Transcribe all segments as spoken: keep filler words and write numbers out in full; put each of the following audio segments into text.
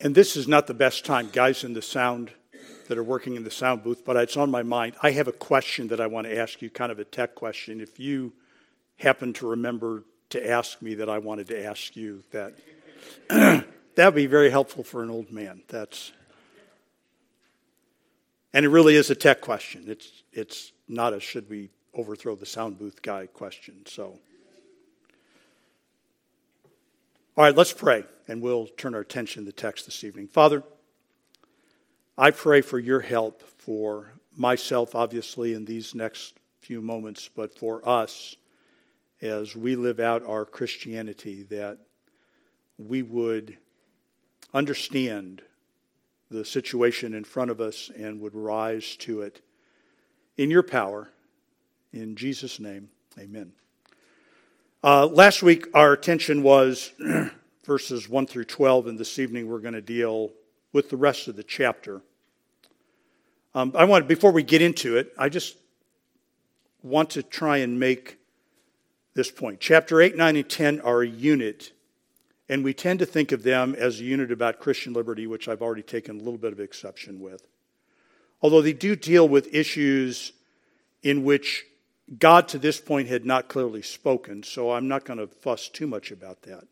And this is not the best time, guys in the sound that are working in the sound booth, but it's on my mind. I have a question that I want to ask you, kind of a tech question. If you happen to remember to ask me that I wanted to ask you, that that would be very helpful for an old man. That's, and it really is a tech question. It's it's not a should we overthrow the sound booth guy question. So, all right, let's pray, and we'll turn our attention to the text this evening. Father, I pray for your help for myself, obviously, in these next few moments, but for us as we live out our Christianity, that we would understand the situation in front of us and would rise to it in your power. In Jesus' name, amen. Uh, last week, our attention was verses one through twelve, and this evening we're going to deal with the rest of the chapter. Um, I want, before we get into it, I just want to try and make this point. Chapter eight, nine, and ten are a unit, and we tend to think of them as a unit about Christian liberty, which I've already taken a little bit of exception with. Although they do deal with issues in which God to this point had not clearly spoken, so I'm not going to fuss too much about that.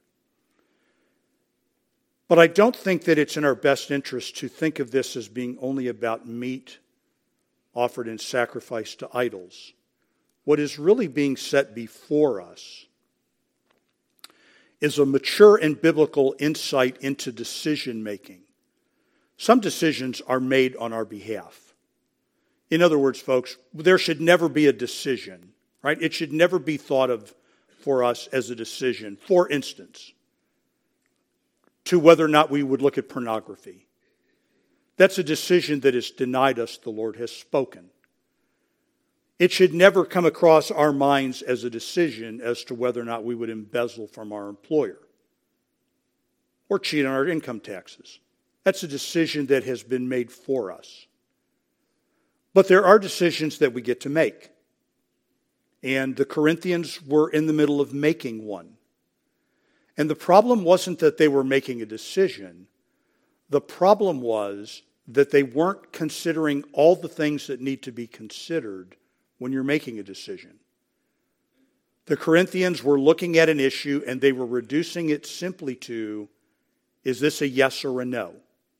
But I don't think that it's in our best interest to think of this as being only about meat offered in sacrifice to idols. What is really being set before us is a mature and biblical insight into decision making. Some decisions are made on our behalf. In other words, folks, there should never be a decision, right? It should never be thought of for us as a decision. For instance, to whether or not we would look at pornography. That's a decision that is denied us, the Lord has spoken. It should never come across our minds as a decision as to whether or not we would embezzle from our employer or cheat on our income taxes. That's a decision that has been made for us. But there are decisions that we get to make. And the Corinthians were in the middle of making one. And the problem wasn't that they were making a decision. The problem was that they weren't considering all the things that need to be considered when you're making a decision. The Corinthians were looking at an issue and they were reducing it simply to, is this a yes or a no?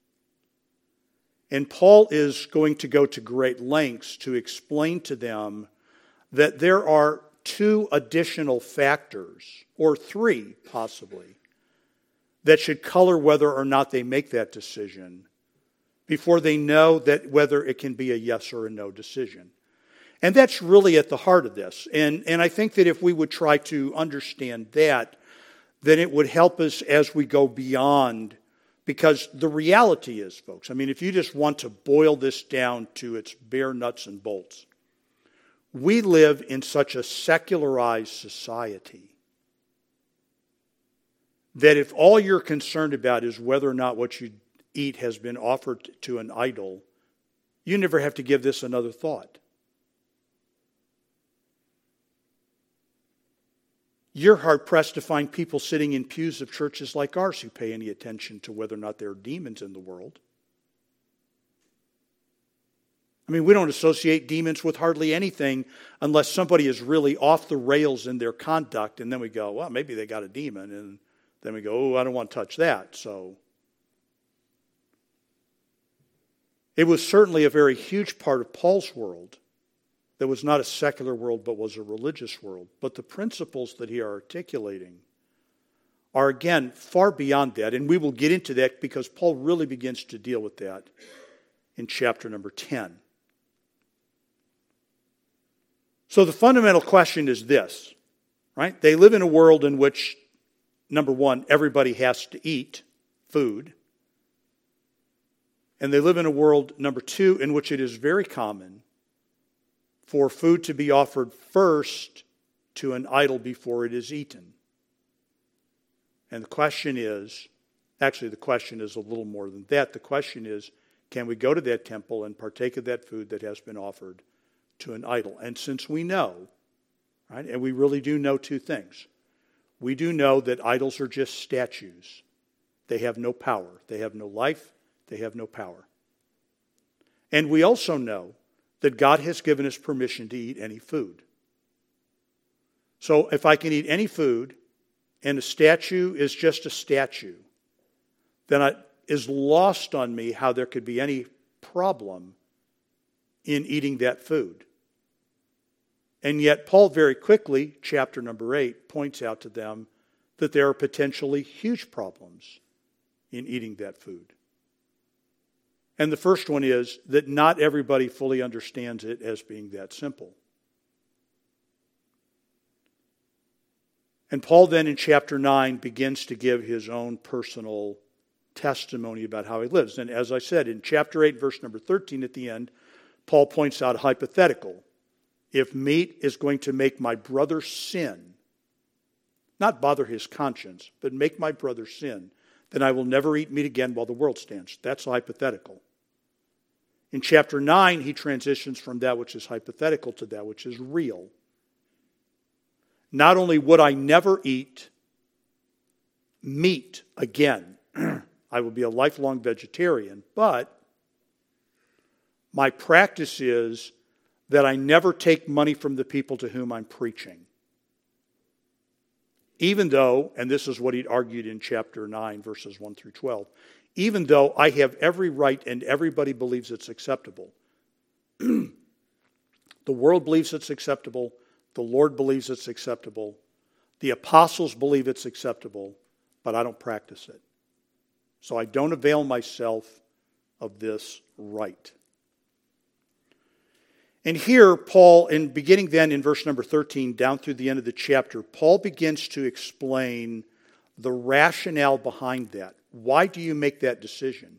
And Paul is going to go to great lengths to explain to them that there are two additional factors, or three possibly, that should color whether or not they make that decision before they know that whether it can be a yes or a no decision. And that's really at the heart of this. And, and I think that if we would try to understand that, then it would help us as we go beyond. Because the reality is, folks, I mean, if you just want to boil this down to its bare nuts and bolts, we live in such a secularized society that if all you're concerned about is whether or not what you eat has been offered to an idol, you never have to give this another thought. You're hard-pressed to find people sitting in pews of churches like ours who pay any attention to whether or not there are demons in the world. I mean, we don't associate demons with hardly anything unless somebody is really off the rails in their conduct, and then we go, well, maybe they got a demon, and then we go, oh, I don't want to touch that. So it was certainly a very huge part of Paul's world that was not a secular world but was a religious world. But the principles that he are articulating are, again, far beyond that. And we will get into that because Paul really begins to deal with that in chapter number ten. So the fundamental question is this, right? They live in a world in which, number one, everybody has to eat food. And they live in a world, number two, in which it is very common for food to be offered first to an idol before it is eaten. And the question is, actually the question is a little more than that. The question is, can we go to that temple and partake of that food that has been offered to an idol? And since we know, right, and we really do know two things. We do know that idols are just statues. they have no power. They have no life. They have no power. And we also know that God has given us permission to eat any food. So if I can eat any food and a statue is just a statue, then it is lost on me how there could be any problem in eating that food. And yet Paul very quickly, chapter number eight, points out to them that there are potentially huge problems in eating that food. And the first one is that not everybody fully understands it as being that simple. And Paul then in chapter nine begins to give his own personal testimony about how he lives. And as I said, in chapter eight, verse number thirteen at the end, Paul points out a hypothetical. If meat is going to make my brother sin, not bother his conscience, but make my brother sin, then I will never eat meat again while the world stands. That's hypothetical. In chapter nine, he transitions from that which is hypothetical to that which is real. Not only would I never eat meat again, I will be a lifelong vegetarian, but my practice is that I never take money from the people to whom I'm preaching. Even though, and this is what he argued in chapter nine, verses one through twelve, even though I have every right and everybody believes it's acceptable. The world believes it's acceptable. The Lord believes it's acceptable. The apostles believe it's acceptable, but I don't practice it. So I don't avail myself of this right. And here, Paul, in beginning then in verse number thirteen, down through the end of the chapter, Paul begins to explain the rationale behind that. Why do you make that decision?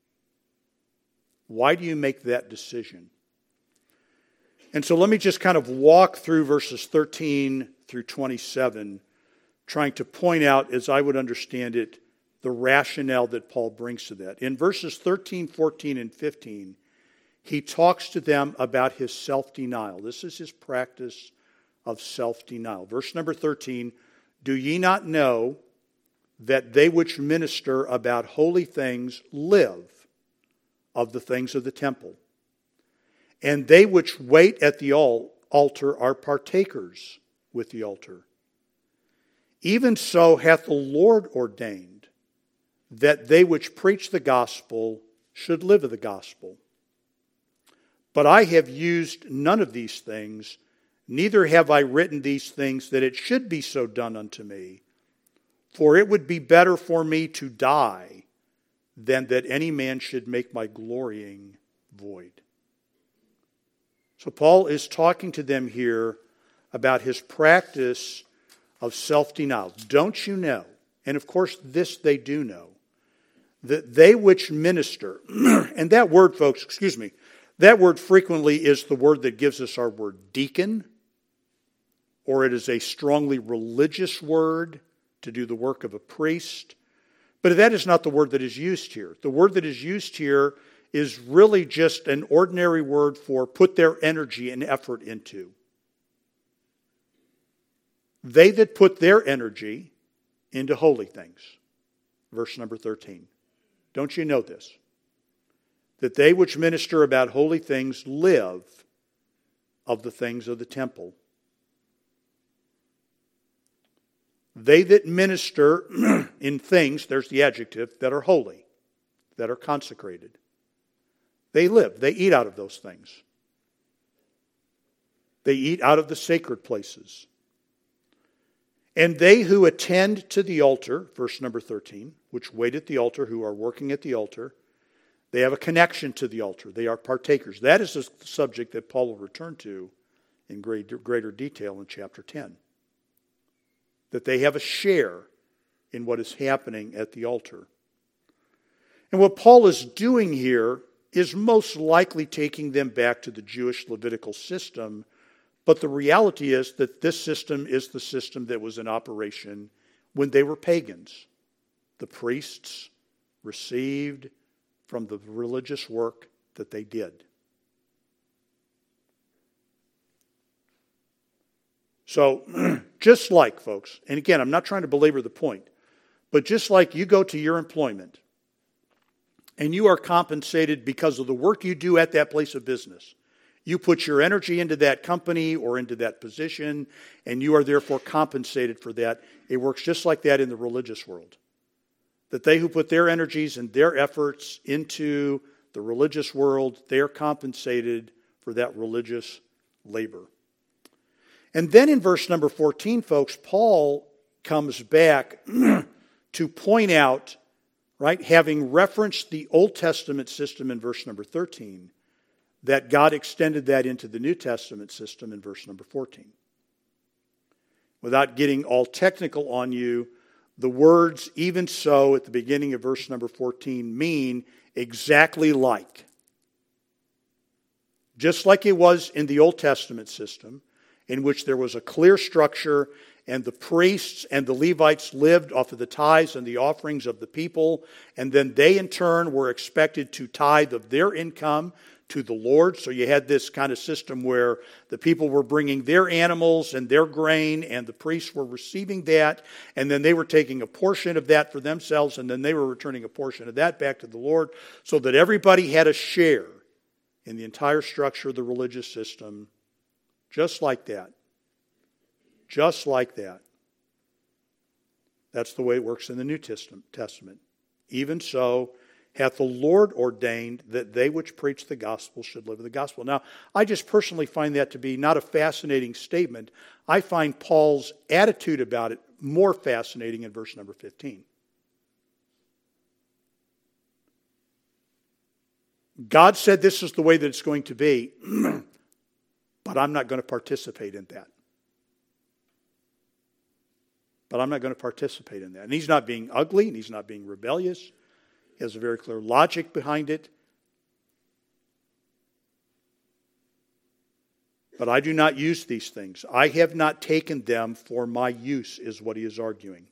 Why do you make that decision? And so let me just kind of walk through verses thirteen through twenty-seven, trying to point out, as I would understand it, the rationale that Paul brings to that. In verses thirteen, fourteen, and fifteen, he talks to them about his self-denial. This is his practice of self-denial. Verse number thirteen, do ye not know that they which minister about holy things live of the things of the temple? And they which wait at the altar are partakers with the altar. Even so hath the Lord ordained that they which preach the gospel should live of the gospel. But I have used none of these things, neither have I written these things that it should be so done unto me. For it would be better for me to die than that any man should make my glorying void. So Paul is talking to them here about his practice of self-denial. Don't you know, and of course this they do know, that they which minister, and that word, folks, excuse me, that word frequently is the word that gives us our word deacon, or it is a strongly religious word to do the work of a priest. But that is not the word that is used here. The word that is used here is really just an ordinary word for put their energy and effort into. They that put their energy into holy things. Verse number thirteen. Don't you know this? That they which minister about holy things live of the things of the temple. They that minister in things, there's the adjective, that are holy, that are consecrated. They live, they eat out of those things. They eat out of the sacred places. And they who attend to the altar, verse number thirteen, which wait at the altar, who are working at the altar, they have a connection to the altar. They are partakers. That is a subject that Paul will return to in greater, greater detail in chapter ten. That they have a share in what is happening at the altar. And what Paul is doing here is most likely taking them back to the Jewish Levitical system, but the reality is that this system is the system that was in operation when they were pagans. The priests received from the religious work that they did. So, just like, folks, and again, I'm not trying to belabor the point, But just like you go to your employment and you are compensated because of the work you do at that place of business, you put your energy into that company or into that position, and you are therefore compensated for that. It works just like that in the religious world. That they who put their energies and their efforts into the religious world, they are compensated for that religious labor. And then in verse number fourteen, folks, Paul comes back to point out, right, having referenced the Old Testament system in verse number thirteen, that God extended that into the New Testament system in verse number fourteen. Without getting all technical on you, the words "even so" at the beginning of verse number fourteen mean exactly like. Just like it was in the Old Testament system, in which there was a clear structure, and the priests and the Levites lived off of the tithes and the offerings of the people, and then they in turn were expected to tithe of their income to the Lord. So you had this kind of system where the people were bringing their animals and their grain, and the priests were receiving that, and then they were taking a portion of that for themselves, and then they were returning a portion of that back to the Lord, so that everybody had a share in the entire structure of the religious system, just like that. Just like that. That's the way it works in the New Testament. Even so, hath the Lord ordained that they which preach the gospel should live in the gospel. Now, I just personally find that to be not a fascinating statement. I find Paul's attitude about it more fascinating in verse number fifteen. God said this is the way that it's going to be, but I'm not going to participate in that. But I'm not going to participate in that. And he's not being ugly, and he's not being rebellious. He has a very clear logic behind it. But I do not use these things. I have not taken them for my use, is what he is arguing.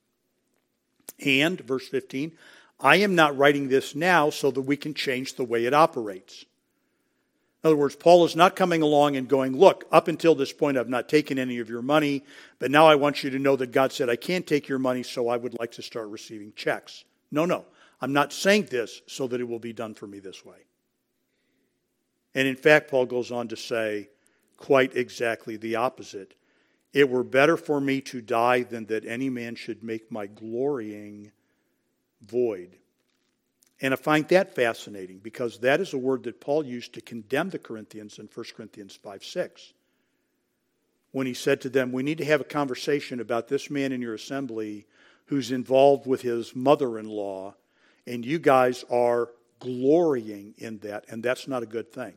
And, verse fifteen, I am not writing this now so that we can change the way it operates. In other words, Paul is not coming along and going, look, up until this point I've not taken any of your money, but now I want you to know that God said I can't take your money, so I would like to start receiving checks. No, no. I'm not saying this so that it will be done for me this way. And in fact, Paul goes on to say quite exactly the opposite. It were better for me to die than that any man should make my glorying void. And I find that fascinating because that is a word that Paul used to condemn the Corinthians in First Corinthians five six. When he said to them, we need to have a conversation about this man in your assembly who's involved with his mother-in-law, and you guys are glorying in that, and that's not a good thing.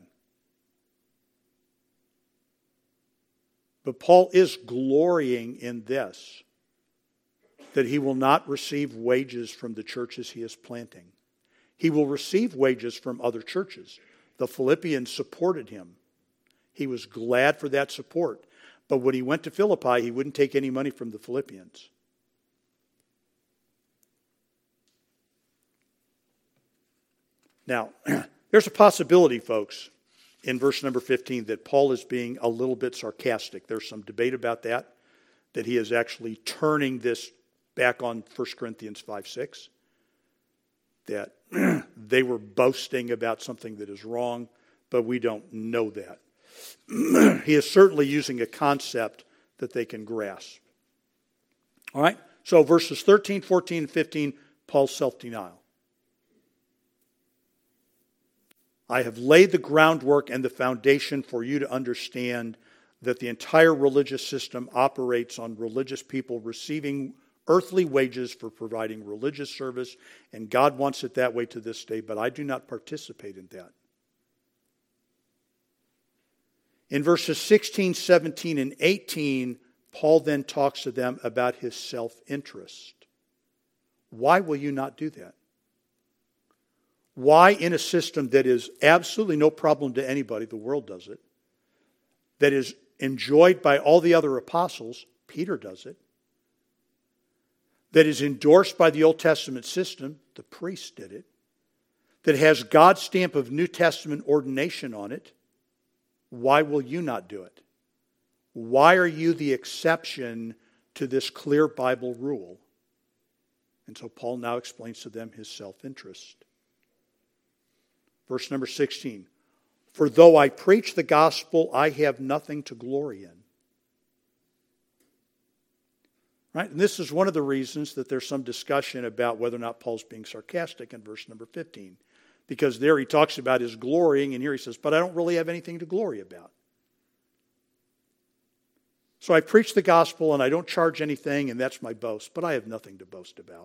But Paul is glorying in this, that he will not receive wages from the churches he is planting. He will receive wages from other churches. The Philippians supported him. He was glad for that support. But when he went to Philippi, he wouldn't take any money from the Philippians. Now, there's a possibility, folks, in verse number fifteen that Paul is being a little bit sarcastic. There's some debate about that, that he is actually turning this back on First Corinthians five six, that they were boasting about something that is wrong, but we don't know that. He is certainly using a concept that they can grasp. All right? So verses thirteen, fourteen, and fifteen, Paul's self-denial. I have laid the groundwork and the foundation for you to understand that the entire religious system operates on religious people receiving earthly wages for providing religious service, and God wants it that way to this day, but I do not participate in that. In verses sixteen, seventeen, and eighteen, Paul then talks to them about his self-interest. Why will you not do that? Why, in a system that is absolutely no problem to anybody, the world does it, that is enjoyed by all the other apostles, Peter does it, that is endorsed by the Old Testament system, the priests did it, that has God's stamp of New Testament ordination on it, why will you not do it? Why are you the exception to this clear Bible rule? And so Paul now explains to them his self-interest. Verse number sixteen. For though I preach the gospel, I have nothing to glory in. Right? And this is one of the reasons that there's some discussion about whether or not Paul's being sarcastic in verse number fifteen. Because there he talks about his glorying, and here he says, but I don't really have anything to glory about. So I preach the gospel and I don't charge anything, and that's my boast, but I have nothing to boast about.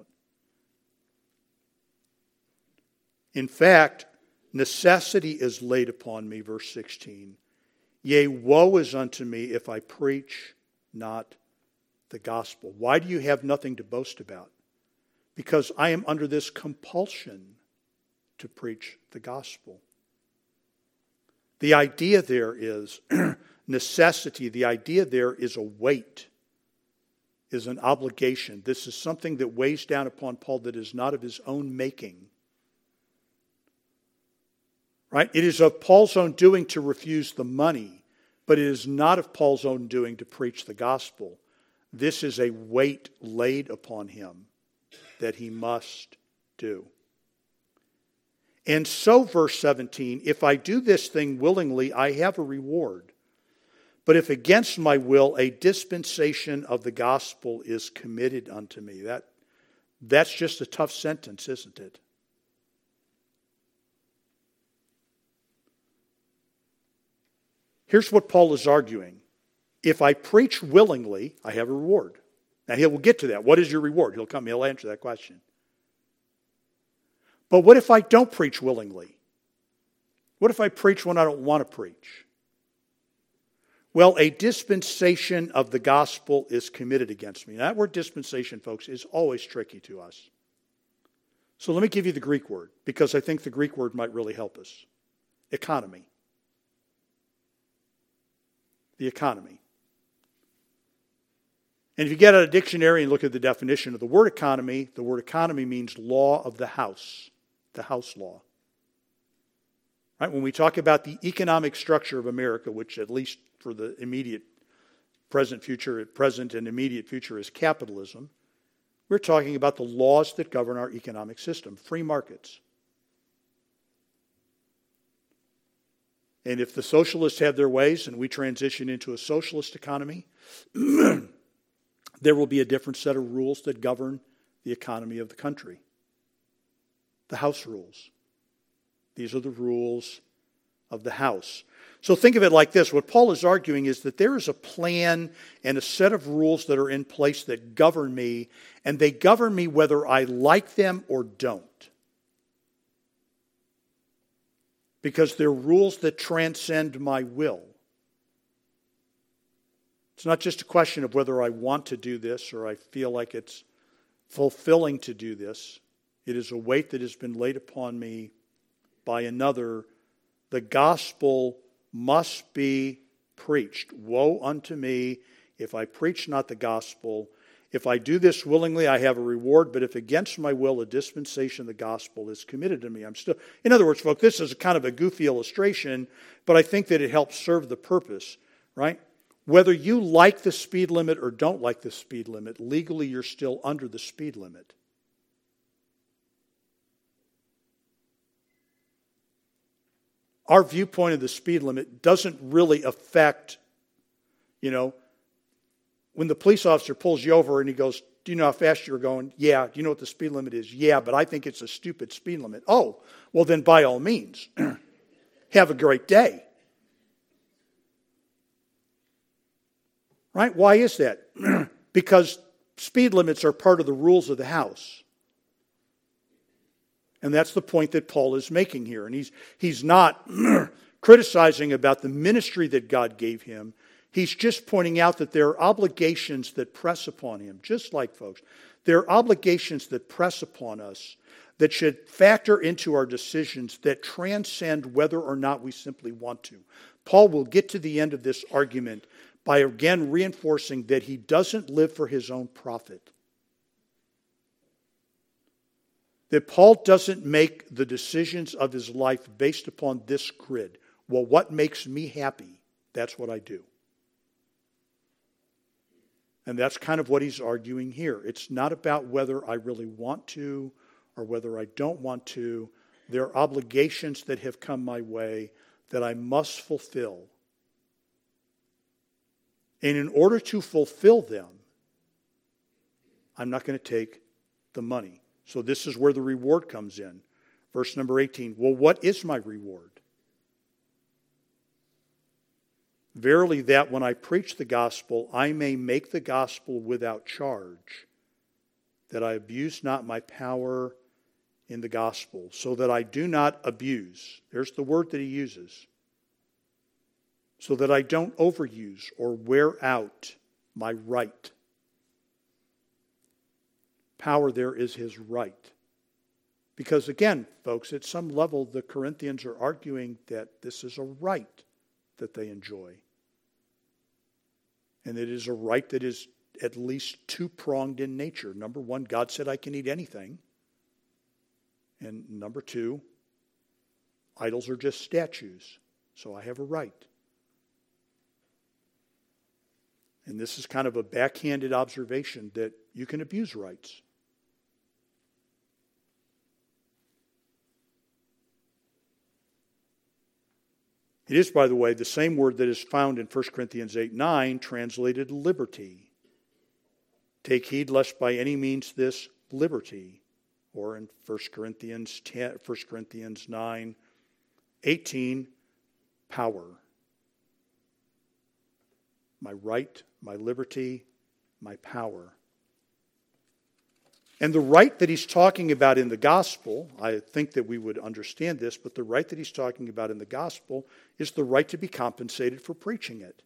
In fact, necessity is laid upon me, verse sixteen. Yea, woe is unto me if I preach not the gospel. Why do you have nothing to boast about? Because I am under this compulsion to preach the gospel. The idea there is necessity. The idea there is a weight, is an obligation. This is something that weighs down upon Paul that is not of his own making. Right? It is of Paul's own doing to refuse the money, but it is not of Paul's own doing to preach the gospel. This is a weight laid upon him that he must do. And so, verse seventeen, if I do this thing willingly, I have a reward. But if against my will, a dispensation of the gospel is committed unto me. That, that's just a tough sentence, isn't it? Here's what Paul is arguing. If I preach willingly, I have a reward. Now, he will get to that. What is your reward? He'll come, he'll answer that question. But what if I don't preach willingly? What if I preach when I don't want to preach? Well, a dispensation of the gospel is committed against me. Now, that word dispensation, folks, is always tricky to us. So let me give you the Greek word, because I think the Greek word might really help us. Economy. The economy. And if you get out a dictionary and look at the definition of the word economy, the word economy means law of the house, the house law. Right? When we talk about the economic structure of America, which at least for the immediate present future, present and immediate future is capitalism, we're talking about the laws that govern our economic system, free markets. And if the socialists have their ways and we transition into a socialist economy, there will be a different set of rules that govern the economy of the country. The house rules. These are the rules of the house. So think of it like this. What Paul is arguing is that there is a plan and a set of rules that are in place that govern me, and they govern me whether I like them or don't. Because they're rules that transcend my will. It's not just a question of whether I want to do this or I feel like it's fulfilling to do this. It is a weight that has been laid upon me by another. The gospel must be preached. Woe unto me if I preach not the gospel. If I do this willingly, I have a reward, but if against my will, a dispensation of the gospel is committed to me. I'm still, in other words, folks, this is kind of a goofy illustration, but I think that it helps serve the purpose, right? Whether you like the speed limit or don't like the speed limit, legally you're still under the speed limit. Our viewpoint of the speed limit doesn't really affect, you know, when the police officer pulls you over and he goes, do you know how fast you're going? Yeah. Do you know what the speed limit is? Yeah, but I think it's a stupid speed limit. Oh, well then by all means, have a great day. Right? Why is that? Because speed limits are part of the rules of the house. And that's the point that Paul is making here. And he's, he's not criticizing about the ministry that God gave him. He's just pointing out that there are obligations that press upon him, just like folks. There are obligations that press upon us that should factor into our decisions that transcend whether or not we simply want to. Paul will get to the end of this argument by again reinforcing that he doesn't live for his own profit. That Paul doesn't make the decisions of his life based upon this grid. Well, what makes me happy? That's what I do. And that's kind of what he's arguing here. It's not about whether I really want to or whether I don't want to. There are obligations that have come my way that I must fulfill. And in order to fulfill them, I'm not going to take the money. So this is where the reward comes in. Verse number eighteen. Well, what is my reward? Verily that when I preach the gospel, I may make the gospel without charge, that I abuse not my power in the gospel, so that I do not abuse. There's the word that he uses. So that I don't overuse or wear out my right. Power there is his right. Because again, folks, at some level, the Corinthians are arguing that this is a right that they enjoy. And it is a right that is at least two-pronged in nature. Number one, God said I can eat anything. And number two, idols are just statues. So I have a right. And this is kind of a backhanded observation that you can abuse rights. It is, by the way, the same word that is found in First Corinthians eight nine, translated liberty. Take heed lest by any means this liberty, or in First Corinthians ten, First Corinthians nine eighteen, power. My right, my liberty, my power. And the right that he's talking about in the gospel, I think that we would understand this, but the right that he's talking about in the gospel is the right to be compensated for preaching it.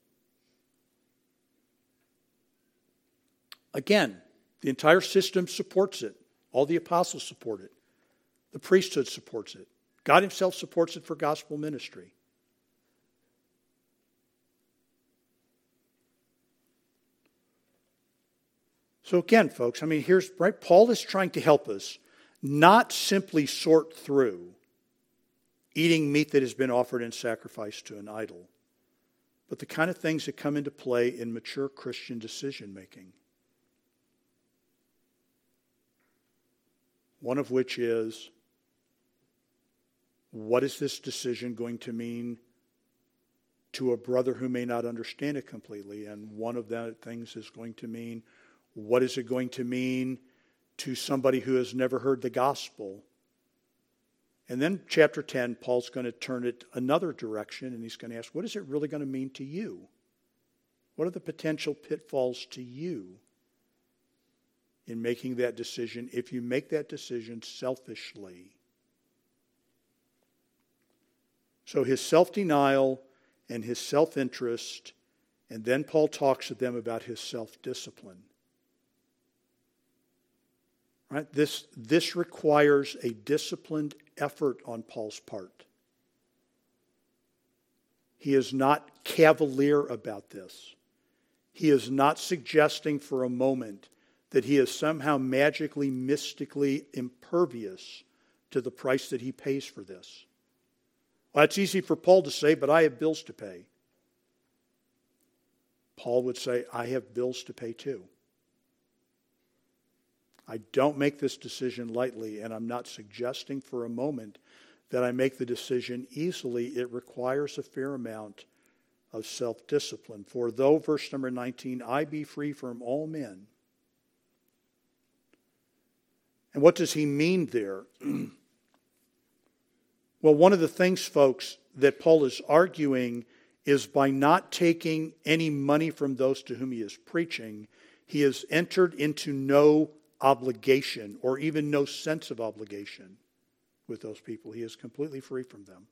Again, the entire system supports it. All the apostles support it. The priesthood supports it. God himself supports it for gospel ministry. So again, folks, I mean, here's, right, Paul is trying to help us not simply sort through eating meat that has been offered in sacrifice to an idol, but the kind of things that come into play in mature Christian decision-making. One of which is, what is this decision going to mean to a brother who may not understand it completely? And one of the things is going to mean, what is it going to mean to somebody who has never heard the gospel? And then chapter ten, Paul's going to turn it another direction, and he's going to ask, what is it really going to mean to you? What are the potential pitfalls to you in making that decision if you make that decision selfishly? So his self-denial and his self-interest, and then Paul talks to them about his self-discipline. Right? This, this requires a disciplined effort on Paul's part. He is not cavalier about this. He is not suggesting for a moment that he is somehow magically, mystically impervious to the price that he pays for this. Well, it's easy for Paul to say, but I have bills to pay. Paul would say, I have bills to pay too. I don't make this decision lightly, and I'm not suggesting for a moment that I make the decision easily. It requires a fair amount of self-discipline. For though, verse number nineteen, I be free from all men. And what does he mean there? Well, one of the things, folks, that Paul is arguing is by not taking any money from those to whom he is preaching, he has entered into no obligation or even no sense of obligation with those people. He is completely free from them.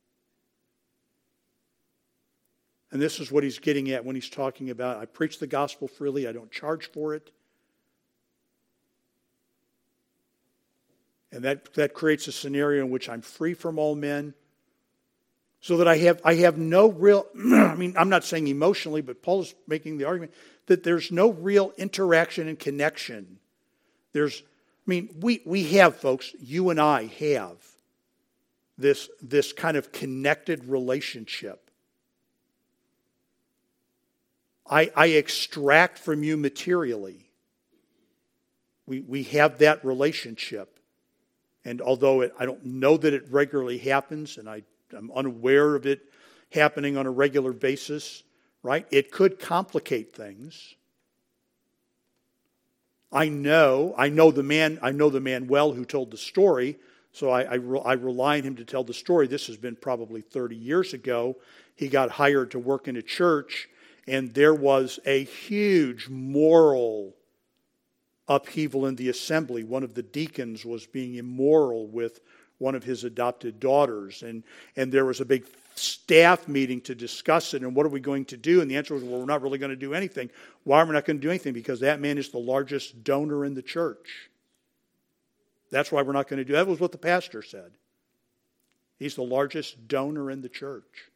And this is what he's getting at when he's talking about, I preach the gospel freely, I don't charge for it. And that, that creates a scenario in which I'm free from all men, so that I have I have no real, I mean, I'm not saying emotionally, but Paul is making the argument that there's no real interaction and connection. There's, I mean, we, we have, folks, you and I have this, this kind of connected relationship. I, I extract from you materially. We, we have that relationship. And although it, I don't know that it regularly happens, and I, I'm unaware of it happening on a regular basis, right? It could complicate things. I know, I know the man, I know the man well who told the story, so I, I, re, I rely on him to tell the story. This has been probably thirty years ago. He got hired to work in a church, and there was a huge moral upheaval in the assembly. One of the deacons was being immoral with one of his adopted daughters, and, and there was a big staff meeting to discuss it, and what are we going to do? And the answer was, well, we're not really going to do anything. Why are we not going to do anything? Because that man is the largest donor in the church. That's why we're not going to do that. That was what the pastor said. He's the largest donor in the church.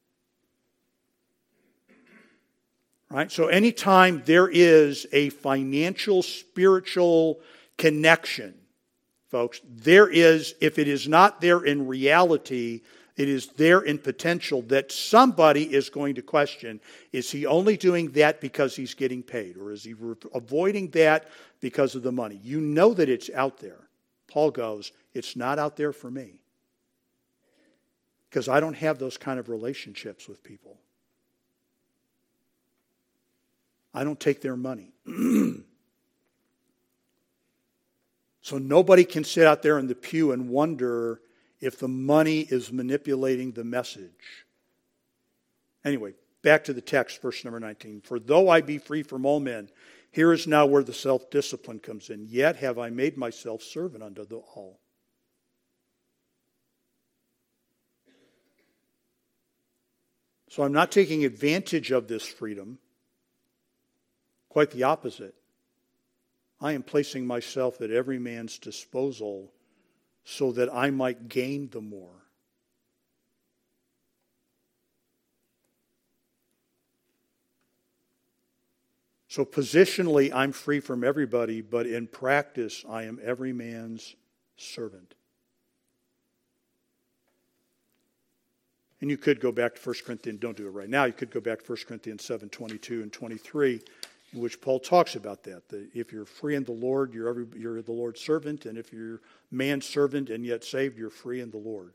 Right? So anytime there is a financial, spiritual connection, folks, there is, if it is not there in reality, it is there in potential that somebody is going to question, is he only doing that because he's getting paid? Or is he re- avoiding that because of the money? You know that it's out there. Paul goes, it's not out there for me. Because I don't have those kind of relationships with people. I don't take their money. So nobody can sit out there in the pew and wonder if the money is manipulating the message. Anyway, back to the text, verse number nineteen. For though I be free from all men, here is now where the self-discipline comes in. Yet have I made myself servant unto the all. So I'm not taking advantage of this freedom. Quite the opposite. I am placing myself at every man's disposal so that I might gain the more. So positionally, I'm free from everybody, but in practice, I am every man's servant. And you could go back to First Corinthians, don't do it right now, you could go back to First Corinthians seven, twenty-two and twenty-three, in which Paul talks about that. That if you're free in the Lord, you're, every, you're the Lord's servant, and if you're man's servant and yet saved, you're free in the Lord.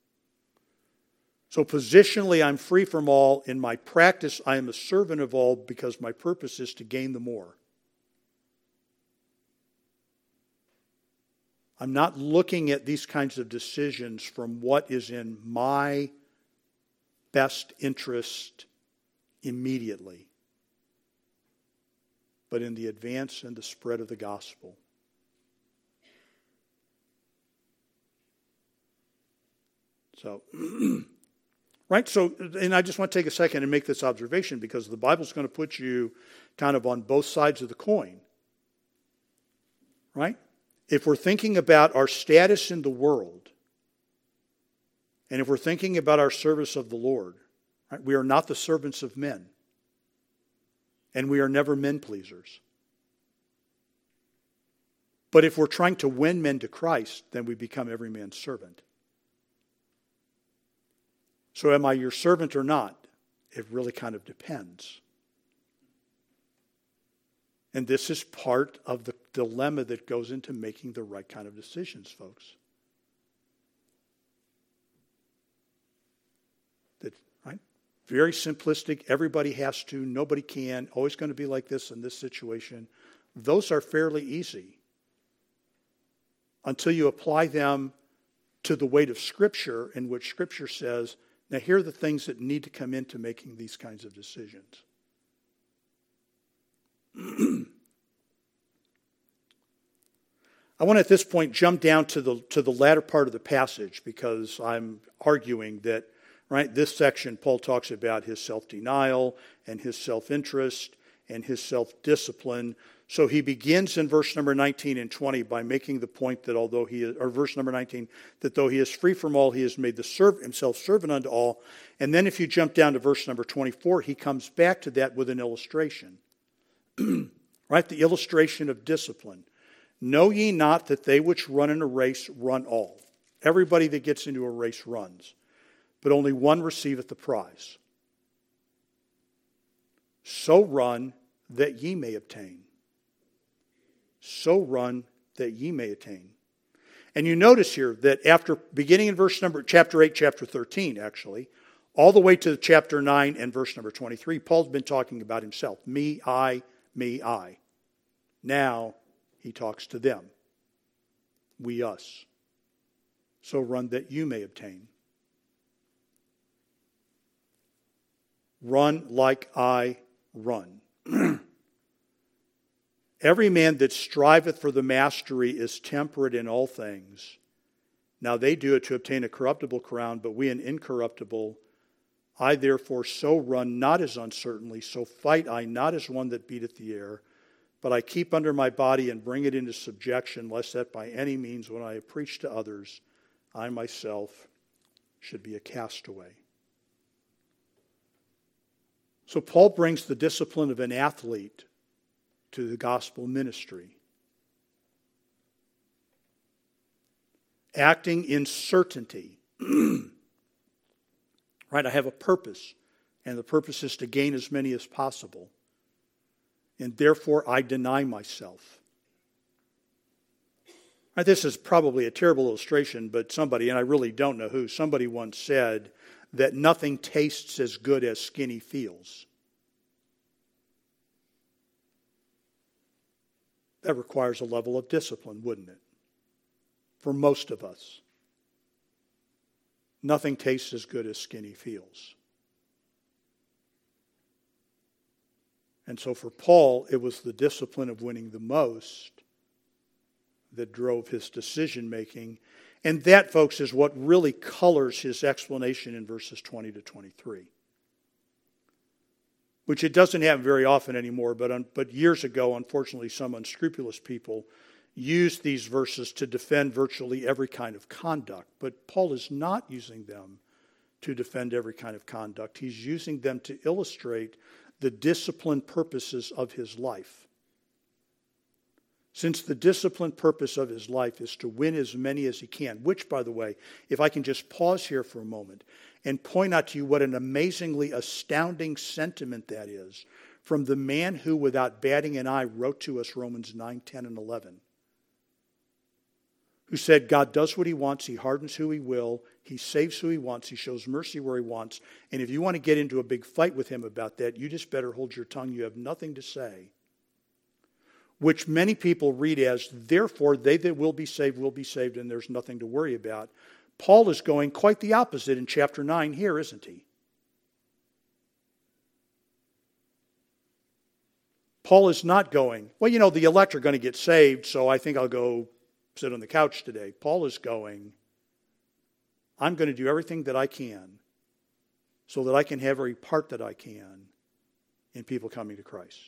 So positionally, I'm free from all. In my practice, I am a servant of all because my purpose is to gain the more. I'm not looking at these kinds of decisions from what is in my best interest immediately, but in the advance and the spread of the gospel. So, right? So, and I just want to take a second and make this observation because the Bible's going to put you kind of on both sides of the coin. Right? If we're thinking about our status in the world, and if we're thinking about our service of the Lord, right, we are not the servants of men. And we are never men pleasers. But if we're trying to win men to Christ, then we become every man's servant. So am I your servant or not? It really kind of depends. And this is part of the dilemma that goes into making the right kind of decisions, folks. That, right? Very simplistic. Everybody has to. Nobody can. Always going to be like this in this situation. Those are fairly easy until you apply them to the weight of Scripture, in which Scripture says, now here are the things that need to come into making these kinds of decisions. I want to at this point jump down to the to the latter part of the passage because I'm arguing that, right, this section Paul talks about his self-denial and his self-interest and his self-discipline. So he begins in verse number nineteen and twenty by making the point that although he is, or verse number nineteen, that though he is free from all, he has made the serv- himself servant unto all. And then if you jump down to verse number twenty-four, he comes back to that with an illustration. Right? The illustration of discipline. Know ye not that they which run in a race run all? Everybody that gets into a race runs, but only one receiveth the prize. So run that ye may obtain. So run that ye may attain. And you notice here that after beginning in verse number, chapter eight, chapter thirteen, actually, all the way to chapter nine and verse number twenty-three, Paul's been talking about himself. Me, I, me, I. Now he talks to them. We, us. So run that you may obtain. Run like I run. Every man that striveth for the mastery is temperate in all things. Now they do it to obtain a corruptible crown, but we an incorruptible. I therefore so run, not as uncertainly, so fight I not as one that beateth the air, but I keep under my body and bring it into subjection, lest that by any means, when I have preached to others, I myself should be a castaway. So Paul brings the discipline of an athlete to the gospel ministry. Acting in certainty. Right, I have a purpose, and the purpose is to gain as many as possible. And therefore I deny myself. Right, this is probably a terrible illustration, but somebody, and I really don't know who, somebody once said that nothing tastes as good as skinny feels. That requires a level of discipline, wouldn't it? For most of us. Nothing tastes as good as skinny feels. And so for Paul, it was the discipline of winning the most that drove his decision making. And that, folks, is what really colors his explanation in verses twenty to twenty-three. Which it doesn't happen very often anymore, but, un, but years ago, unfortunately, some unscrupulous people used these verses to defend virtually every kind of conduct. But Paul is not using them to defend every kind of conduct. He's using them to illustrate the disciplined purposes of his life. Since the disciplined purpose of his life is to win as many as he can, which, by the way, if I can just pause here for a moment and point out to you what an amazingly astounding sentiment that is from the man who, without batting an eye, wrote to us Romans nine, ten, and eleven. Who said, God does what he wants, he hardens who he will, he saves who he wants, he shows mercy where he wants, and if you want to get into a big fight with him about that, you just better hold your tongue, you have nothing to say. Which many people read as, therefore they that will be saved will be saved, and there's nothing to worry about. Paul is going quite the opposite in chapter nine here, isn't he? Paul is not going, well, you know, the elect are going to get saved, so I think I'll go sit on the couch today. Paul is going, I'm going to do everything that I can so that I can have every part that I can in people coming to Christ.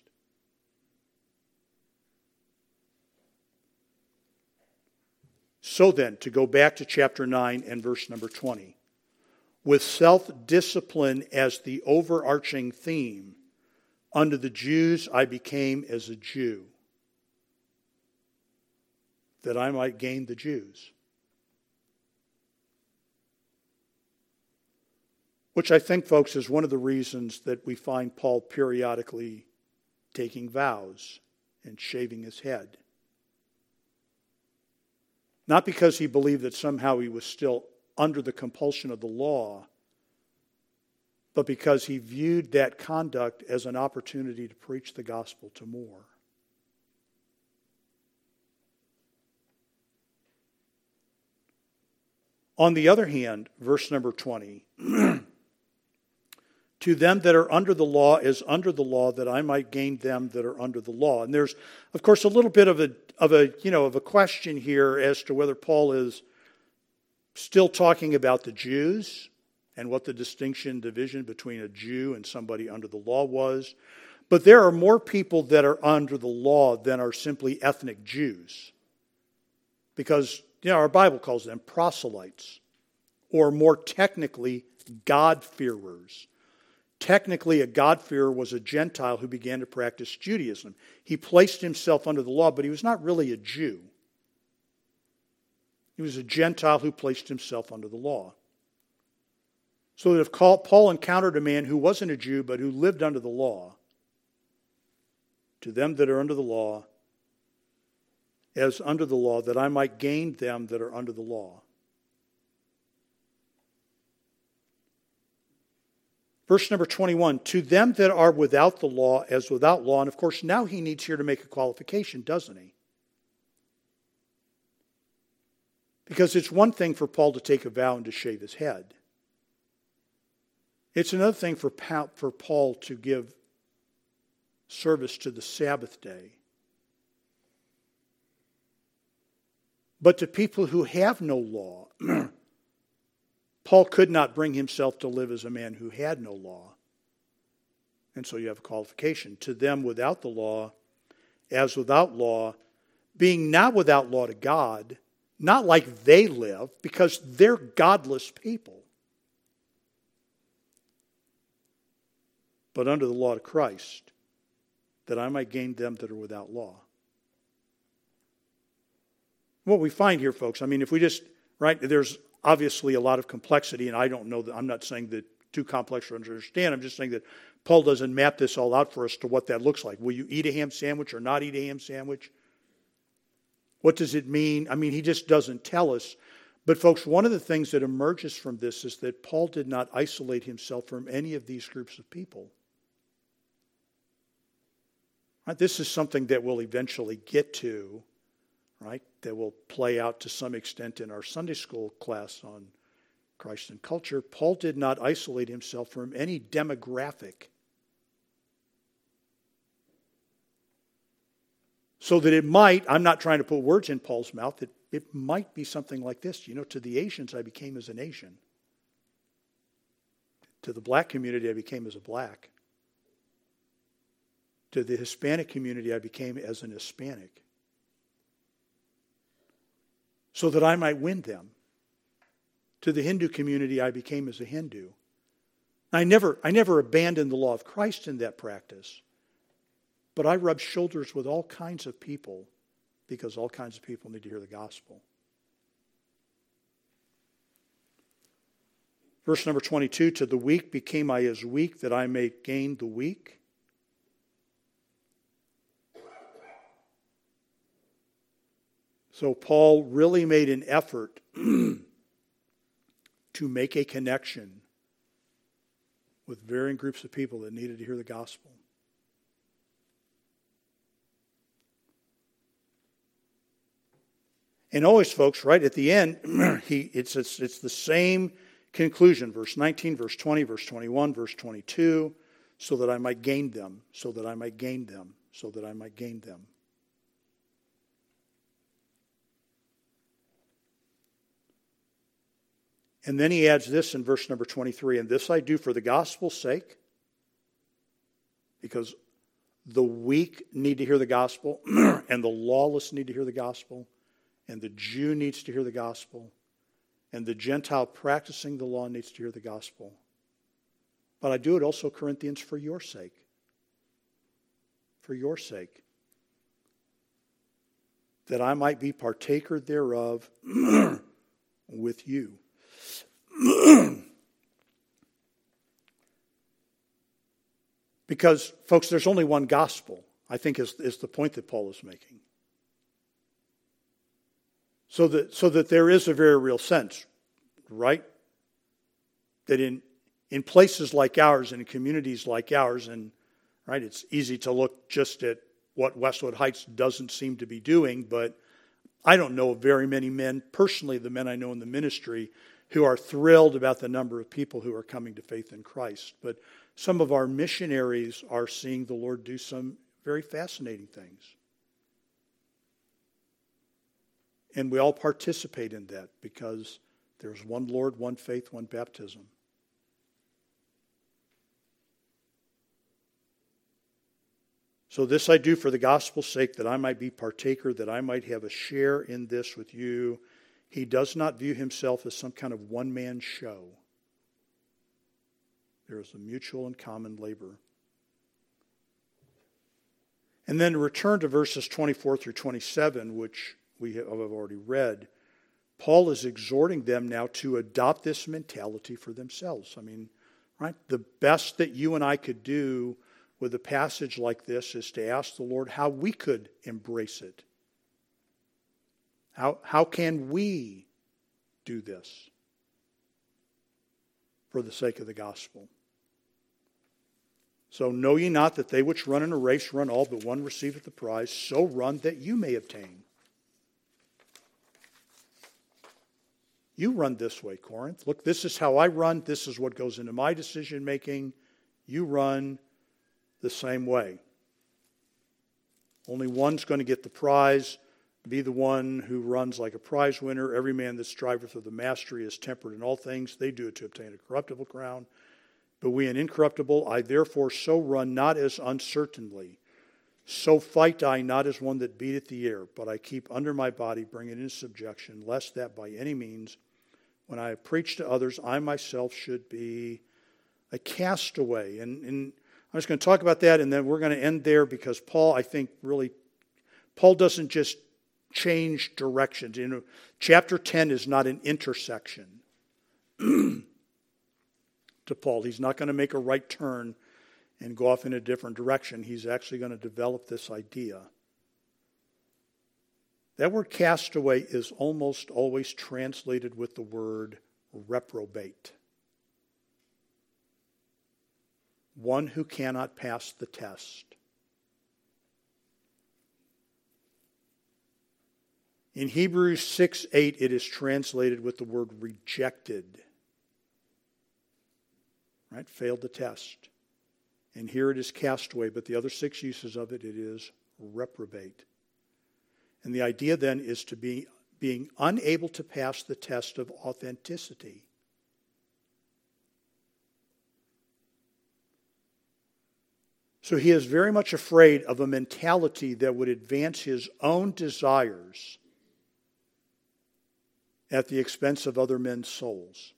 So then, to go back to chapter nine and verse number twenty, with self-discipline as the overarching theme, unto the Jews I became as a Jew, that I might gain the Jews. Which I think, folks, is one of the reasons that we find Paul periodically taking vows and shaving his head. Not because he believed that somehow he was still under the compulsion of the law, but because he viewed that conduct as an opportunity to preach the gospel to more. On the other hand, verse number twenty, to them that are under the law is under the law, that I might gain them that are under the law. And there's, of course, a little bit of a of a you know of a question here as to whether Paul is still talking about the Jews and what the distinction, division between a Jew and somebody under the law was. But there are more people that are under the law than are simply ethnic Jews. Because, you know, our Bible calls them proselytes, or more technically, God-fearers. Technically, a God-fearer was a Gentile who began to practice Judaism. He placed himself under the law, but he was not really a Jew. He was a Gentile who placed himself under the law. So that if Paul encountered a man who wasn't a Jew, but who lived under the law, to them that are under the law, as under the law, that I might gain them that are under the law. Verse number twenty-one, to them that are without the law, as without law. And of course, now he needs here to make a qualification, doesn't he? Because it's one thing for Paul to take a vow and to shave his head. It's another thing for for Paul to give service to the Sabbath day. But to people who have no law, Paul could not bring himself to live as a man who had no law. And so you have a qualification. To them without the law, as without law, being not without law to God, not like they live, because they're godless people, but under the law to Christ, that I might gain them that are without law. What we find here, folks, I mean, if we just, right, there's obviously a lot of complexity, and I don't know that, I'm not saying that too complex to understand, I'm just saying that Paul doesn't map this all out for us to what that looks like. Will you eat a ham sandwich or not eat a ham sandwich? What does it mean? I mean, he just doesn't tell us. But folks, one of the things that emerges from this is that Paul did not isolate himself from any of these groups of people. Right? This is something that we'll eventually get to, right? That will play out to some extent in our Sunday school class on Christ and culture. Paul did not isolate himself from any demographic. So that it might, I'm not trying to put words in Paul's mouth, it, it might be something like this. You know, to the Asians I became as an Asian. To the black community I became as a black. To the Hispanic community I became as an Hispanic. So that I might win them. To the Hindu community I became as a Hindu. I never, I never abandoned the law of Christ in that practice. But I rub shoulders with all kinds of people because all kinds of people need to hear the gospel. Verse number twenty-two, to the weak became I as weak that I may gain the weak. So Paul really made an effort to make a connection with varying groups of people that needed to hear the gospel. And always, folks, right at the end, he it's, it's it's the same conclusion. Verse nineteen, verse twenty, verse twenty-one, verse twenty-two, so that I might gain them, so that I might gain them, so that I might gain them. And then he adds this in verse number twenty-three, and this I do for the gospel's sake, because the weak need to hear the gospel, and the lawless need to hear the gospel, and the Jew needs to hear the gospel, and the Gentile practicing the law needs to hear the gospel. But I do it also, Corinthians, for your sake. For your sake. That I might be partaker thereof with you. Because, folks, there's only one gospel, I think is, is the point that Paul is making. So that, so that there is a very real sense, right? That in, in places like ours and in communities like ours, and right, it's easy to look just at what Westwood Heights doesn't seem to be doing, but I don't know very many men, personally the men I know in the ministry, who are thrilled about the number of people who are coming to faith in Christ. But some of our missionaries are seeing the Lord do some very fascinating things. And we all participate in that because there's one Lord, one faith, one baptism. So this I do for the gospel's sake, that I might be partaker, that I might have a share in this with you. He does not view himself as some kind of one-man show. There is a mutual and common labor. And then return to verses twenty-four through twenty-seven, which we have already read. Paul is exhorting them now to adopt this mentality for themselves. I mean, right? The best that you and I could do with a passage like this is to ask the Lord how we could embrace it. How, how can we do this for the sake of the gospel? So know ye not that they which run in a race run all, but one receiveth the prize, so run that you may obtain. You run this way, Corinth. Look, this is how I run. This is what goes into my decision making. You run the same way. Only one's going to get the prize. Be the one who runs like a prize winner. Every man that striveth for the mastery is tempered in all things. They do it to obtain a corruptible crown. But we an incorruptible. I therefore so run, not as uncertainly. So fight I, not as one that beateth the air, but I keep under my body, bring it into subjection, lest that by any means, when I preach to others, I myself should be a castaway. And, and I'm just going to talk about that, and then we're going to end there, because Paul, I think, really, Paul doesn't just change directions. You know, chapter ten is not an intersection to Paul. He's not going to make a right turn and go off in a different direction. He's actually going to develop this idea. That word castaway is almost always translated with the word reprobate. One who cannot pass the test. In Hebrews six eight, it is translated with the word rejected. Right? Failed the test. And here it is castaway, but the other six uses of it, it is reprobate. And the idea then is to be being unable to pass the test of authenticity. So he is very much afraid of a mentality that would advance his own desires at the expense of other men's souls.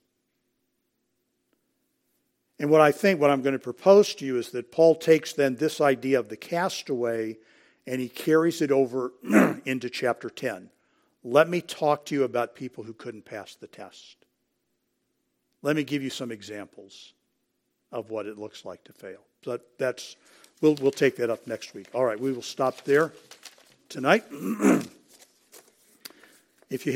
And what I think, what I'm going to propose to you is that Paul takes then this idea of the castaway and he carries it over into chapter ten. Let me talk to you about people who couldn't pass the test. Let me give you some examples of what it looks like to fail. So that's we'll we'll take that up next week. All right, we will stop there tonight. If you